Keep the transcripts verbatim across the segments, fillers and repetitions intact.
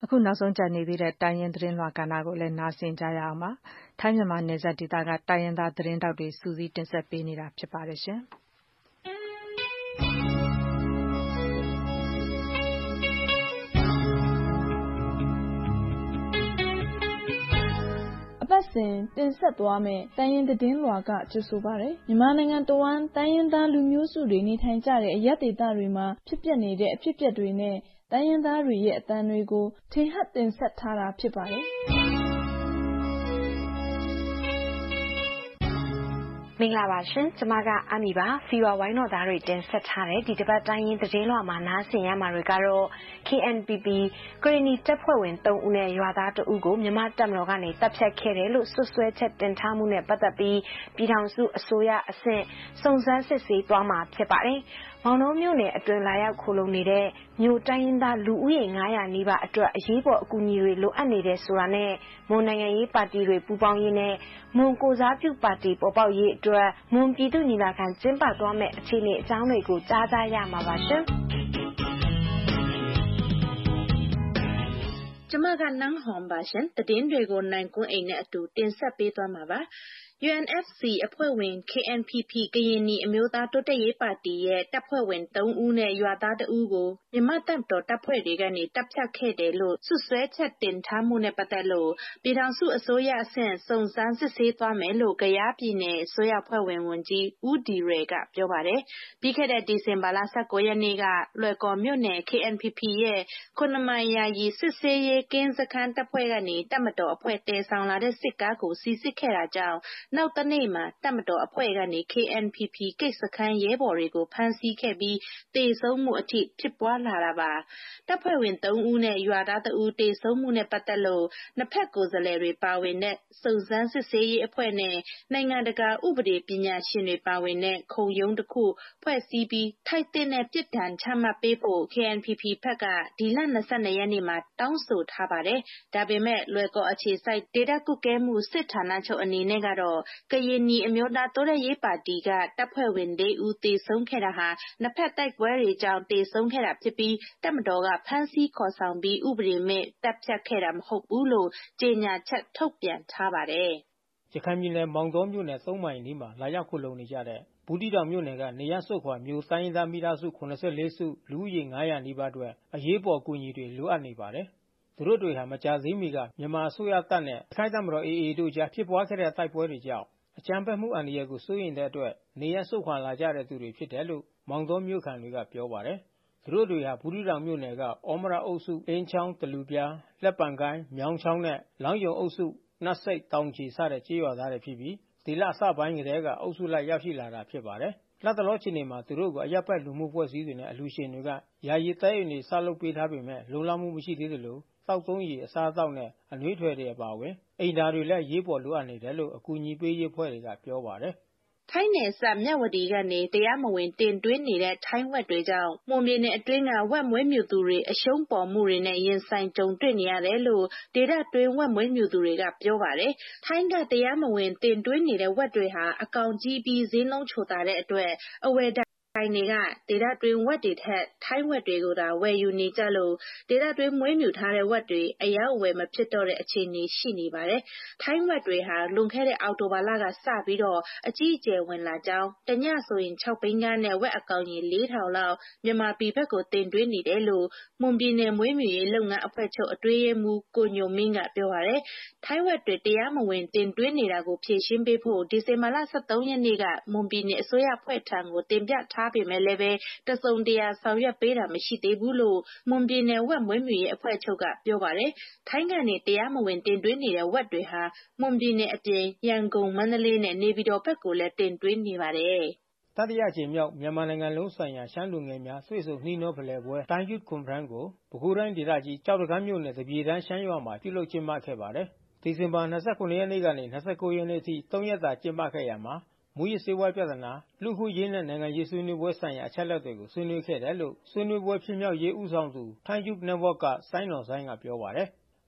အခုနောက်ဆုံးကျန်နေသေးတဲ့တိုင်းရင်းသတင်းလွှာကဏ္ဍကိုလည်းနားဆင်ကြရအောင်ပါ။ထိုင်းမြန်မာနယ်စပ်ဒေသကတိုင်းရင်းသားသတင်းတောက်တွေစူးစီးတင်ဆက်ပေးနေတာဖြစ်ပါတယ်ရှင်။ပတ်စဉ်တင်ဆက်သွားမယ့်တိုင်းရင်းသတင်းလွှာကကြိုဆိုပါရယ်မြန်မာနိုင်ငံတဝန်းတိုင်းရင်းသားလူမျိုးစုတွေနေထိုင်ကြတဲ့အရပ်ဒေသတွေမှာဖြစ်ပျက်နေတဲ့အဖြစ်အပျက်တွေနဲ့တိုင်းရင်းသားတွေရဲ့အသံတွေကိုထင်ဟပ်တင်ဆက်ထားတာဖြစ်ပါတယ်မင်္ဂလာပါရှင်ကျမကအမီပါဖီဝါဝိုင်းတော်သားတွေတင်ဆက်ထားတဲ့ဒီတစ်ပတ်တိုင်းရင်းသတင်းလွှာမှာနားဆင်ရမှာတွေကတော့ K N P P ကရင်နီတပ်ဖွဲ့ဝင်သုံးဦးနဲ့ရွာသားတဦးကိုမြန်မာတပ်မတော်ကနေတပ်ဖြတ်ခဲ့တယ်လို့ဆွဆွဲချက်တင်ထားမှုနဲ့ပတ်သက်ပြီးပြည်ထောင်စုအစိုးရအဆင့်စုံစမ်းစစ်ဆေးသွားမှာဖြစ်ပါတယ်။မောင်နှောမြို့နယ်အတွင်းလာရောက်ခိုလုံနေတဲ့မြို့တိုင်းရင်းသားလူဦးရေငါးရာနီးပါးအတွက်အရေးပေါ်အကူအညီတွေလိုအပ်နေတယ်ဆိုတာနဲ့မွန်နိုင်ငံရေးပါတီတွေပူးပေါင်းရေးနဲ့မွန်ကိုစားပြုပါတီပေါ်ပေါက်ရေးအတွက်မွန်ပြည်သူညီလာခံကျင်းပသွားမယ့်အခြေအနေအကြောင်းတွေကိုကြားကြရမှာပါရှင်။ကျမကနန်းဟွန်ပါရှင်သတင်းတွေကိုနိုင်ကွန်းအိမ်နဲ့အတူတင်ဆက်ပေးသွားမှာပါ။ U N F C အဖွဲ့ဝင် K N P P ကရင်နီအမျိုးသားတိုးတက်ရေးပါတီရဲ့တပ်ဖွဲ့ဝင်သုံးဦးနဲ့ရွာသားတဦးကိုမြန်မာတပ်တော်တပ်ဖွဲ့တွေကနေတပ်ဖြတ်ခဲ့တယ်လို့ဆွဆွဲချက်တင်ထားမှုနဲ့ပတ်သက်လို့ပြည်ထောင်စုအစိုးရအဆင့်စုံစမ်းစစ်ဆေးသွားမယ်လို့ကယားပြည်နယ်အစိုးရဖွဲ့ဝင်ဝန်ကြီးဦးဒီရေကပြောပါတယ်။ပြီးခဲ့တဲ့ဒီဇင်ဘာလ၁၉ရက်နေ့ကလွယ်ကော်မြို့နယ် K N P P ရဲ့ခုနှစ်မိုင်ယာယီစစ်ဆေးရေးကင်းစခန်းတပ်ဖွဲ့ကနေတပ်မတော်အဖွဲ့တည်ဆောင်လာတဲ့စစ်ကားကိုစီစစ်ခဲ့တာကြောင့်နောက်တနေ့မှာတပ်မတော်အဖွဲ့ကနေ K N P P ကိတ်စခန်းရဲဘော်တွေကိုဖမ်းဆီးခဲ့ပြီးတေဆုံးမှုအထိဖြစ်ပွားလာတာပါတပ်ဖွဲ့ဝင်သုံးဦးနဲ့ရွာသားတဦးတေဆုံးမှုနဲ့ပတ်သက်လို့နှစ်ဖက်ကိုယ်စားလှယ်တွေပါဝင်တဲ့စုံစမ်းစစ်ဆေးရေးအဖွဲ့နဲ့နိုင်ငံတကာဥပဒေပညာရှင်တွေပါဝင်တဲ့ခုံရုံးတစ်ခုဖွဲ့စည်းပြီးထိုက်တဲ့ပြစ်ဒဏ်ချမှတ်ပေးဖို့ K N P P ဘက်ကဒီလ၂၂ရက်နေ့မှာတောင်းဆိုထားပါတယ်ဒါပေမဲ့လွယ်ကော်အခြေစိုက်ဒေတာကုကဲမှုစစ်ဌာနချုပ်အနေနဲ့ကတော့ကရင်နီအမျိုးသားတိုးတက်ရေးပါတီကတပ်ဖွဲ့ဝင်၄ဦးသေဆုံးခဲ့တာဟာနှစ်ဖက်တိုက်ပွဲတွေကြောင့်သေဆုံးခဲ့တာဖြစ်ပြီးတပ်မတော်ကဖမ်းဆီးခေါ်ဆောင်ပြီးဥပဒေမဲ့တပ်ဖြတ်ခဲ့တာမဟုတ်ဘူးလို့ကြေညာချက်ထုတ်ပြန်ထားပါတယ်။ရခိုင်ပြည်နယ်မောင်တောမြို့နယ်သုံးမိုင်နီးမှာလာရောက်ခိုလုံနေကြတဲ့ဘူးတီတောင်မြို့နယ်ကနေရစွတ်ခွာမြို့တိုင်းရင်းသားမိသားစု၇၄စုလူဦးရေငါးရာနီးပါးအတွက်အရေးပေါ်အကူအညီတွေလိုအပ်နေပါတယ်။သူတို့တွေဟာမကြာသေးမီကမြန်မာအစိုးရတပ်နဲ့ထိုင်းတပ်မတော် A A တို့ကြားဖြစ်ပွားခဲ့တဲ့တိုက်ပွဲတွေကြောင့်အကြမ်းဖက်မှုအန္တရာယ်ကိုစိုးရိမ်တဲ့အတွက်နေရပ်စွန့်ခွာလာကြတဲ့သူတွေဖြစ်တယ်လို့မောင်တောမြို့ခံတွေကပြောပါတယ်။သူတို့တွေဟာဘူးတီတောင်မြို့နယ်ကဩမရအုပ်စုအင်းချောင်းတလူပြားလက်ပံကိုင်းမြောင်းချောင်းနဲ့လောင်းယုံအုပ်စုနတ်စိတ်တောင်ချီစတဲ့ကျေးရွာသားတွေဖြစ်ပြီးဒီလအစပိုင်းကတည်းကအုပ်စုလိုက်ရောက်ရှိလာတာဖြစ်ပါတယ်။လတ်တလောချိန်မှာသူတို့ကိုအရပ်ဘက်လူမှုဖွဲ့စည်းတွေနဲ့အလူရှင်တွေကယာယီတဲအိမ်တွေဆောက်လုပ်ပေးထားပေမဲ့လုံလောက်မှုမရှိသေးသလိုတောက်သုံးရေအစားအသောက်နဲ့အနှွေးထွေတွေအပါအဝင်အိမ်ဓာတ်တွေလည်းရေးပေါ်လိုအပ်နေတယ်လို့အကူအညီပေးရေးအဖွဲ့တွေကပြောပါတယ်။ထိုင်းနယ်စပ်မြဝတီကနေတရားမဝင်တင်သွင်းနေတဲ့ထိုင်းဝက်တွေကြောင့်မွန်ပြည်နယ်အတွင်းကဝက်မွေးမြူသူတွေအရှုံးပေါ်မှုတွေနဲ့ရင်ဆိုင်ကြုံတွေ့နေရတယ်လို့ဒေသတွင်းဝက်မွေးမြူသူတွေကပြောပါတယ်။ထိုင်းကတရားမဝင်တင်သွင်းနေတဲ့ဝက်တွေဟာအကောင်ကြီးပြီးဈေးနှုန်းချိုသာတဲ့အတွက်အဝယ်တိုင်းတွေကဒေသတွင်းဝက်တွေထက်ထိုင်းဝက်တွေကိုသာဝယ်ယူနေကြလို့ဒေသတွင်းမွေးမြူထားတဲ့ဝက်တွေအယောက်ဝယ်မဖြစ်တော့တဲ့အခြေအနေရှိနေပါတယ်။ထိုင်းဝက်တွေဟာလွန်ခဲ့တဲ့အောက်တိုဘာလကစပြီးတော့အကြီးအကျယ်ဝင်လာကြောင်းတညဆိုရင်၆ဘီးကားနဲ့ဝက်အကောင်ရေလေးထောင်လောက်မြန်မာပြည်ဘက်ကိုတင်သွင်းနေတယ်လို့မွန်ပြည်နယ်မွေးမြူရေးလုပ်ငန်းအဖွဲ့ချုပ်အတွင်းရေးမှူးကိုညိုမင်းကပြောပါတယ်။ထိုင်းဝက်တွေတရားမဝင်တင်သွင်းနေတာကိုဖြေရှင်းပေးဖို့ဒီဇင်ဘာလ၁၃ရက်နေ့ကမွန်ပြည်နယ်အစိုးရအဖွဲ့ထံကိုတင်ပြထားပေမဲ့လည်းပဲတစုံတရာဆောင်ရွက်ပေးတာမရှိသေးဘူးလို့မွန်ပြည်နယ်ဝက်မွေးမြူရေးအဖွဲ့ချုပ်ကပြောပါတယ်။ထိုင်းကနေတရားမဝင်တင်သွင်းနေတဲ့ဝက်တွေဟာမွန်ပြည်နယ်အပြင်ရန်ကုန်မန္တလေးနဲ့နေပြည်တော်ဘက်ကိုလည်းတင်သွင်းနေပါတယ်။တတိယအကြိမ်မြောက်မြန်မာနိုင်ငံလုံးဆိုင်ရာရှမ်းလူငယ်များတွေ့ဆုံနှီးနှောဖလှယ်ပွဲတိုင်းyouth conferenceကိုပဲခူးတိုင်းဒေသကြီးကျောက်တန်းမြို့နယ်တပြေတန်းရှမ်းရွာမှာပြုလုပ်ကျင်းပခဲ့ပါတယ်။ဒီဇင်ဘာ၂၇ရက်နေ့ကနေ၂၉ရက်နေ့အထိသုံးရက်တာကျင်းပခဲ့ရာမှာမူးယစ်ဆေးဝါးပြဿနာလူမှုရေးနဲ့နိုင်ငံရေးဆွေးနွေးပွဲဆိုင်ရာအချက်အလက်တွေကိုဆွေးနွေးခဲ့တယ်လို့ဆွေးနွေးပွဲဖြစ်မြောက်ရေးဦးဆောင်သူထိုင်း Youth Network ကစိုင်းနော်စိုင်းကပြောပါတယ်။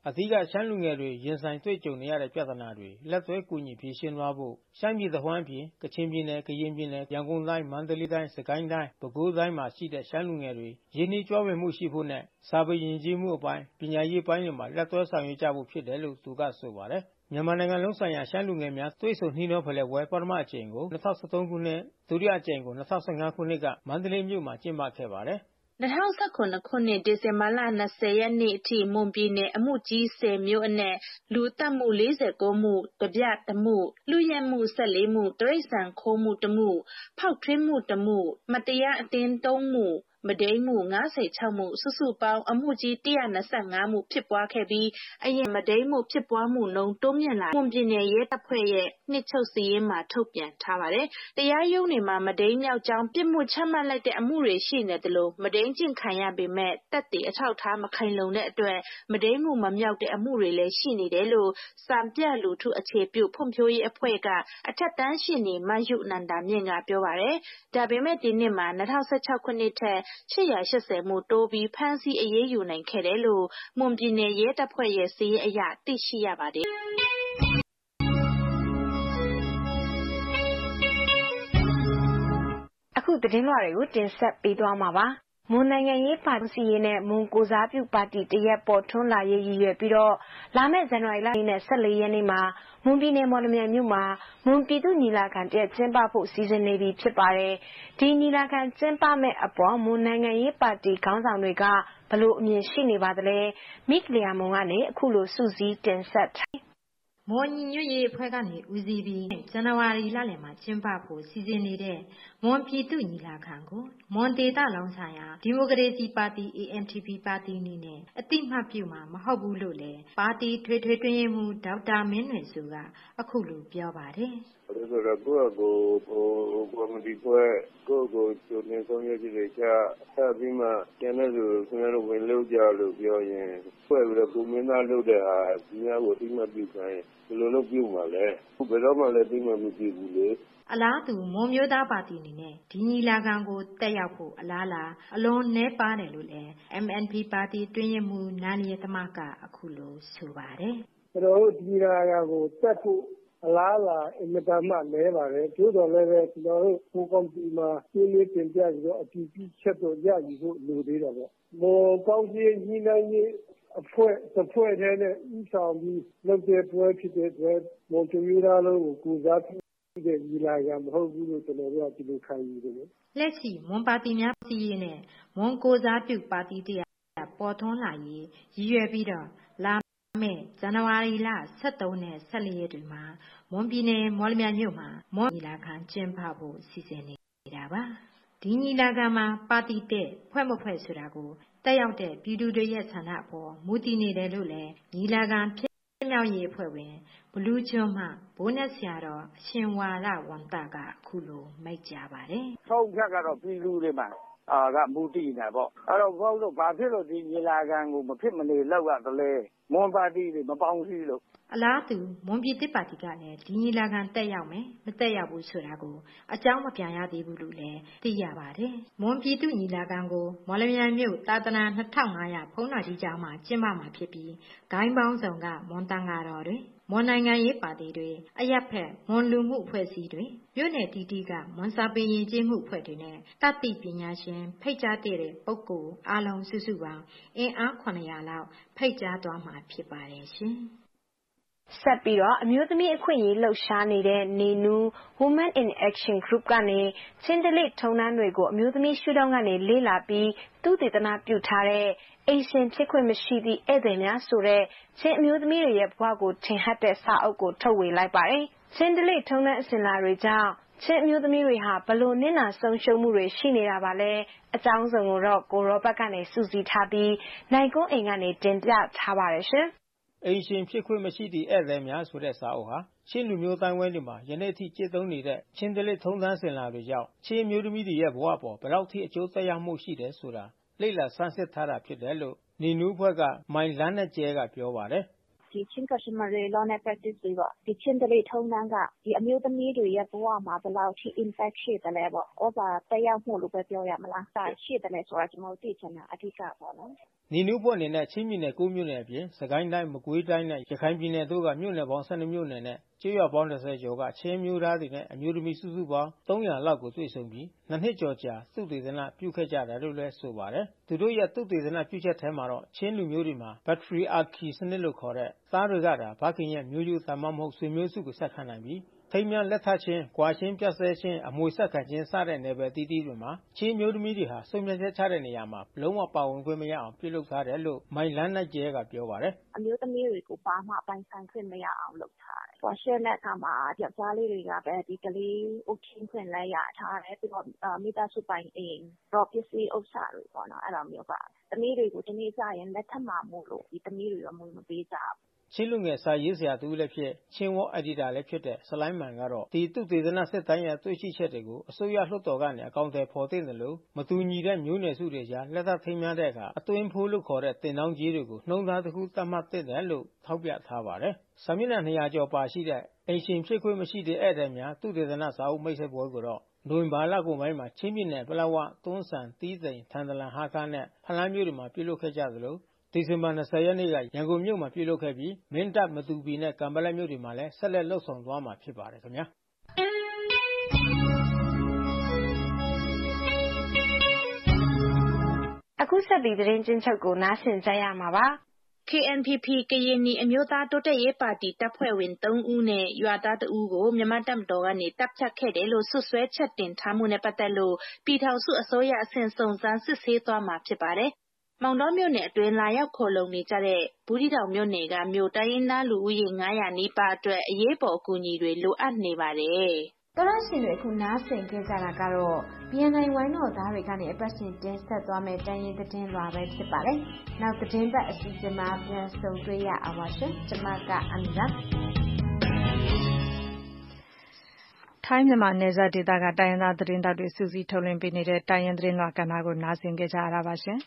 အဓိကရှမ်းလူငယ်တွေရင်ဆိုင်တွေ့ကြုံနေရတဲ့ပြဿနာတွေလက်သွဲကူညီဖြေရှင်းသွားဖို့ရှမ်းပြည်သဝမ်းပြည်ကချင်ပြည်နယ်ကရင်ပြည်နယ်ရန်ကုန်တိုင်းမန္တလေးတိုင်းစကိုင်းတိုင်းပဲခူးတိုင်းမှာရှိတဲ့ရှမ်းလူငယ်တွေရင်းနှီးကြွယ်ဝမှုရှိဖို့နဲ့စာပေယဉ်ကျေးမှုအပိုင်းပညာရေးပိုင်းတွေမှာလက်သွဲဆောင်ရွက်ကြဖို့ဖြစ်တယ်လို့သူကဆိုပါတယ်မြန်မာနိုင်ငံလုံးဆိုင်ရာရှမ်းလူငယ်များတွေ့ဆုံနှီးနှောဖလှယ်ပွဲပထမအကြိမ်ကို၂၀၁၃ခုနှစ်ဒုတိယအကြိမ်ကို၂၀၁၅ခုနှစ်ကမန္တလေးမြို့မှာကျင်းပခဲ့ပါတယ်၂၀၁၇ခုနှစ်ဒီဇင်ဘာလ၂၀ရက်နေ့အထိမွန်ပြည်နယ်အမှုကြီးဆယ်မြို့အနက်လူသတ်မှု၄၉မှုတပြတမှုလူရဲမှု၁၄မှုတရိတ်ဆန်ခိုးမှုတမှုဖောက်ထွင်းမှုတမှုမတရားအတင်း၃မှုမဒိမ်းမှု၅၆မှုစုစုပေါင်းအမှုကြီး၁၂၅မှုဖြစ်ပွားခဲ့ပြီးအရင်မဒိမ်းမှုဖြစ်ပွားမှုနှုန်းတိုးမြင့်လာမွန်ပြည်နယ်ရဲတပ်ဖွဲ့ရဲ့နှစ်ချုပ်စည်းရင်းမှာထုတ်ပြန်ထားပါတယ်။တရားရုံးတွေမှာမဒိမ်းမြောက်ကြောင်းပြစ်မှုချမှတ်လိုက်တဲ့အမှုတွေရှိနေတယ်လို့မဒိမ်းကျင့်ခံရပေမဲ့တပ်တည်အထောက်ထားမခိုင်လုံတဲ့အတွက်မဒိမ်းမှုမမြောက်တဲ့အမှုတွေလည်းရှိနေတယ်လို့စံပြလူထုအခြေပြုဖွံ့ဖြိုးရေးအဖွဲ့ကအထက်တန်းရှင်းနေမယုနန္ဒာမြင့်ကပြောပါတယ်။ဒါပေမဲ့ဒီနှစ်မှာ၂၀၁၆ခုနှစ်ထက်၈၈၀မှုတိုးပြီးဖမ်းဆီးအရေးယူနိုင်ခဲ့တယ်လို့မွန်ပြည်နယ်ရဲတပ်ဖွဲ့ရဲ့စာရင်းအရသိရှိရပါတယ်အခုသတင်းလွှာတွေကိုတင်ဆက်ပေးသွားမှာပါမွန်နိုင်ငံရေးပါတီစီရေးနဲ့မွန်ကိုစားပြုပါတီတရက်ပေါ်ထွန်းလာရေးရည်ရွယ်ပြီးတော့လာမယ့်ဇန်နဝါရီလနဲ့၁၄ရက်နေ့မှာမွန်ပြည်နယ်မော်လမြိုင်မြို့မှာမွန်ပြည်သူညီလာခံတရက်ကျင်းပဖို့စီစဉ်နေပြီဖြစ်ပါတယ်ဒီညီလာခံကျင်းပမဲ့အပေါ်မွန်နိုင်ငံရေးပါတီခေါင်းဆောင်တွေကဘလို့အမြင်ရှိနေပါသလဲမိကလျာမွန်ကနေအခုလိုစုစည်းတင်ဆက်မွန်ညီညွတ်ရေးအဖွဲ့ကနေဦးစီးပြီးဇန်နဝါရီလလယ်မှာကျင်းပဖို့စီစဉ်နေတဲ့မွန်ပြည်သူညီလာခံကိုမွန်ဒေသလုံးဆိုင်ရာဒီမိုကရေစီပါတီ A M T P ပါတီအနေနဲ့အတိမတ်ပြုမှာမဟုတ်ဘူးလို့လည်းပါတီထွေထွေတွင်ရေးမှူးဒေါက်တာမင်းနွယ်စုကအခုလိုပြောပါတယ်။ဆိုတော့ကိုယ့်ကိုဟိုကော်မတီဖွဲ့ကိုယ့်ကိုကျိုးနေဆုံးရည်တွေချဆက်ပြီးမှကျန်တဲ့လူခင်ဗျားတို့ဝင်လို့ကြလို့ပြောရင်ဖွဲ့ပြီးတော့ကိုမင်းသားလုပ်တဲ့ဟာဒီများကိုအတိမတ်ပြုခိုင်းဘယ်လိုလုပ်ပြုမှာလဲဘယ်တော့မှလည်းအတိမတ်မပြုဘူးလေအလားတူမွန်မျိုးသားပါတီအနေနဲ့ဒီညီလာခံကိုတက်ရောက်ဖို့အလားလားအလွန်နှဲပါတယ်လို့လည်း M N P ပါတီတွင်းရမှုနာနီယသမကအခုလိုဆိုပါတယ်။ကျွန်တော်တို့ဒီညီလာခံကိုတက်ဖို့အလားလားအင်မတန်မှလဲပါတယ်။သို့တော်လည်းပဲကျွန်တော်တို့ကိုကွန်ပီမှာရှင်းလင်းတင်ပြပြီးတော့အတည်ပြုချက်တော့ရယူဖို့လိုသေးတယ်ပေါ့။မော်ပေါင်းကြီးညီနိုင်ရေးအဖွဲ့တစ်ဖွဲ့တည်းနဲ့ဥဆောင်ပြီးလုပ်တဲ့ပွဲဖြစ်တဲ့အတွက်မွန်ပြည်သားလုံးကိုကူစားပြုတဲ့ညီလာခံမဟုတ်ဘူးလို့ကျွန်တော်တို့ကဒီလိုခံယူတယ်လက်ရှိမွန်ပါတီများစီရေးနဲ့မွန်ကိုစားပြုပါတီတရားပေါ်ထွန်းလာရေးရည်ရွယ်ပြီးတော့လာမယ့်ဇန်နဝါရီလ၁၃နဲ့၁၄ရက်တွေမှာမွန်ပြည်နယ်မော်လမြိုင်မြို့မှာမွန်ညီလာခံကျင်းပဖို့စီစဉ်နေတာပါဒီညီလာခံမှာပါတီတဲ့ဖွဲ့မဖွဲ့ဆိုတာကိုတက်ရောက်တဲ့ပြည်သူတွေရဲ့ဆန္ဒအပေါ်မူတည်နေတယ်လို့လည်းညီလာခံဖြစ်မြောက်ရေးအဖွဲ့ဝင်ဘလူးကျွန်းမှဘိုးနဲ့ဆရာတော်အရှင်ဝါရဝန်တကအခုလိုမိတ်ကြပါတယ်။ဆုံးဖြတ်ကတော့ပြည်သူတွေမှာအာကမူတည်နေပေါ့အဲ့တော့ဘုန်းတို့ဘာဖြစ်လို့ဒီညီလာခံကိုမဖြစ်မနေလောက်ရတယ်လဲမွန်ပါတီတွေမပေါင်းစည်းလို့အလားတူမွန်ပြည်သစ်ပါတီကလည်းဒီညီလာခံတက်ရောက်မယ်မတက်ရောက်ဘူးဆိုတာကိုအကြောင်းမပြန်ရသေးဘူးလို့လည်းသိရပါတယ်မွန်ပြည်သူညီလာခံကိုမော်လမြိုင်မြို့တာသနာနှစ်ထောင်ငါးရာဖုံးတော်ကြီးကျောင်းမှာကျင်းပမှာဖြစ်ပြီးဂိုင်းပေါင်းစုံကမွန်တန်ဃာတော်တွေမွန်နိုင်ငံရေးပါတီတွေအရက်ဖက်မွန်လူမှုအဖွဲ့အစည်းတွေမြို့နယ်တီတီကမွန်စာပေယဉ်ကျေးမှုအဖွဲ့တွေနဲ့တတိပညာရှင်ဖိတ်ကြားတဲ့ပုဂ္ဂိုလ်အားလုံးစုစုပေါင်းအင်အားခုနှစ်ရာလောက်ဖိတ်ကြားသွားမှာဖြစ်ပါတယ်ရှင်ဆက်ပြီးတော့အမျိုးသမီးအခွင့်အရေးလှုပ်ရှားနေတဲ့နေနူ Women in Action Group ကနေချင်းတလိထုံနှန်းတွေကိုအမျိုးသမီးရှုထောင့်ကနေလေ့လာပြီးသူတည်တနာပြုထားတဲ့အိမ်ရှင်ဖြစ်ခွင့်မရှိသည့်ဧည့်သည်များဆိုတဲ့ချင်းအမျိုးသမီးတွေရဲ့ဘဝကိုထင်ဟပ်တဲ့စာအုပ်ကိုထုတ်ဝေလိုက်ပါတယ်။ချင်းတလိထုံနှန်းအစဉ်လာတွေကြောင့်ချင်းအမျိုးသမီးတွေဟာဘလို့နစ်နာဆုံးရှုံးမှုတွေရှိနေတာပါလဲအကြောင်းစုံကိုတော့ကိုရောဘတ်ကနေစူးစီးထားပြီးနိုင်ကွန်းအိမ်ကနေတင်ပြထားပါတယ်ရှင်။အိမ်ရှင်ဖြစ်ခွင့်မရှိသည့်ဧည့်သည်များဆိုတဲ့စာအုပ်ဟာချင်းလူမျိုးတိုင်းဝိုင်းတွေမှာယနေ့ထိကျင့်သုံးနေတဲ့ချင်းတလိထုံးတမ်းစဉ်လာတွေကြောင့်ချင်းမျိုးသမီးတွေရဲ့ဘဝပေါ်ဘယ်လောက်ထိအကျိုးသက်ရောက်မှုရှိတယ်ဆိုတာလေ့လာဆန်းစစ်ထားတာဖြစ်တယ်လို့နေနူးဘွဲ့ကမိုင်လန်းနဲ့ကျဲကပြောပါတယ်ဒီချင်းကရှမရေလောနဲ့ practice တွေပေါ့ဒီချင်းတလေးထုံးနှန်းကဒီအမျိုးသမီးတွေရဲ့ဘဝမှာဘယ်လောက်ထိ impact ရှိတယ်လဲပေါ့ဩဘာတက်ရောက်မှုလို့ပဲပြောရမလားဒါရှိတယ်လဲဆိုတာကျွန်တော်သိချင်တာအဓိကပေါ့နော်နေနူးဖွဲ့အနေနဲ့ချင်းပြည်နယ်ကိုးမြို့နယ်အပြင်စကိုင်းတိုင်းမကွေးတိုင်းနဲ့ရခိုင်ပြည်နယ်တို့ကမြို့နယ်ပေါင်း ၁၂ မြို့နယ်နဲ့ကျေးရွာပေါင်း ၂၀ ကျော်ကချင်းမျိုးသားတွေနဲ့အမျိုးသမီးစုစုပေါင်း ၃၀၀ လောက်ကိုတွေ့ဆုံပြီးနှစ်နှစ်ကျော်ကြာသုတေသနပြုခဲ့ကြတယ်လို့လည်းဆိုပါတယ်။ သူတို့ရဲ့သုတေသနပြုချက်ထဲမှာတော့ချင်းလူမျိုးတွေမှာ Patriarchy စနစ်လို့ခေါ်တဲ့သားတွေကသာဖခင်ရဲ့မျိုးရိုးဒါမှမဟုတ်ဆွေမျိုးစုကိုဆက်ခံနိုင်ပြီး ထိမ်းမြားလက်ထပ်ခြင်း ကွာခြင်းပြတ်ဆဲခြင်း အမွေဆက်ခံခြင်းစတဲ့နယ်ပယ်အသီးသီးတွေမှာချင်းအမျိုးသမီးတွေဟာဆုံးဖြတ်ချက်ချတဲ့နေရာမှာလုံးဝပါဝင်ခွင့်မရအောင်ပြုလုပ်ထားတယ်လို့မိုင်လန်းနက်ကြဲကပြောပါတယ်။ "အမျိုးသမီးတွေကိုဘာမှပိုင်ဆိုင်ခွင့်မရအောင်လုပ်ထားတယ်။ရှင်းတဲ့အခါမှာယောကျ်ားလေးတွေကပဲဒီကလေးအုပ်ထိန်းခွင့်လည်းရထားတယ်ပြီးတော့မိသားစုပိုင်အိမ်ပစ္စည်းဥစ္စာတွေပေါ့နော်အဲဒါမျိုးကသမီးတွေကိုဒီနေ့ကျရင်လက်ထပ်မှာမို့လို့ဒီသမီးတွေအမွေမပေးကြဘူး။ချင်းလူငယ်စာရေးဆရာတဦးလည်းဖြစ်ချင်းဝေါ်အယ်ဒီတာလည်းဖြစ်တဲ့ဆလိုင်းမန်ကတော့ဒီသုတေသနစစ်တမ်းရဲ့တွေ့ရှိချက်တွေကိုအစိုးရလွှတ်တော်ကနေအကောင်အထည်ဖော်သင့်တယ်လို့မတူညီတဲ့မျိုးနွယ်စုတွေကြားလက်ထပ်ထိမ်းမြားတဲ့အခါအသွင်ဖိုးလို့ခေါ်တဲ့တင်တောင်းကြီးတွေကိုနှုန်းထားတစ်ခုသတ်မှတ်သင့်တယ်လို့ထောက်ပြထားပါတယ်။စာမျက်နှာ နှစ်ရာ ကျော်ပါရှိတဲ့အိမ်ရှင်ဖြစ်ခွင့်မရှိတဲ့ဧည့်သည်များသုတေသနစာအုပ်မိတ်ဆက်ပွဲကိုတော့နိုဝင်ဘာလကုန်ပိုင်းမှာချင်းပြည်နယ်ပလက်ဝတွန်းဇံတီးတိန်ထန်တလန်ဟားခါးနဲ့ဖလမ်းမြို့တွေမှာပြုလုပ်ခဲ့ကြသလိုဒီဇင်ဘာလ ၂၀ ရက်နေ့ကရန်ကုန်မြို့မှာပြုလုပ်ခဲ့ပြီးမင်းတပ်မတူပီနဲ့ကန်ပက်လက်မြို့တွေမှာလည်းဆက်လက်လုပ်ဆောင်သွားမှာဖြစ်ပါတယ်ခင်ဗျာအခုဆက်ပြီးသတင်းချင်းချုပ်ကိုနားဆင်ကြရမှာပါ။ K N P P ကရင်နီအမျိုးသားတိုးတက်ရေးပါတီတပ်ဖွဲ့ဝင်သုံးဦးနဲ့ရွာသားတဦးကိုမြန်မာတပ်မတော်ကနေတပ်ဖြတ်ခဲ့တယ်လို့စွပ်စွဲချက်တင်ထားမှုနဲ့ပတ်သက်လို့ပြည်ထောင်စုအစိုးရအဆင့်စုံစမ်းစစ်ဆေးသွားမှာဖြစ်ပါတယ်။မောင်တောမြို့နယ်အတွင်းလာရောက်ခိုလုံနေကြတဲ့ဘူးသီးတောင်မြို့နယ်ကမြို့တိုင်းရင်းသားလူဦးရေ ၅၀၀ နီးပါးအတွက်အရေးပေါ်အကူအညီတွေလိုအပ်နေပါတယ်။တော်ရရှင်တွေအခုနားဆင်ခဲ့ကြတာကတော့ B N I ဝိုင်းတော်သားတွေကနေအပတ်စဉ်တင်ဆက်သွားမယ့်တိုင်းရင်းသတင်းလွှာပဲဖြစ်ပါတယ်။နောက်သတင်းပတ်အစီအစဉ်မှာပြန်ဆုံတွေ့ရအောင်ပါရှင်။ကျွန်မကအန်နာထိုင်းမြန်မာနယ်စပ်ဒေသကတိုင်းရင်းသားသတင်းတောက်တွေစူးစီးထုတ်လွှင့်ပေးနေတဲ့တိုင်းရင်းသတင်းလွှာကဏ္ဍကိုနားဆင်ကြရတာပါရှင်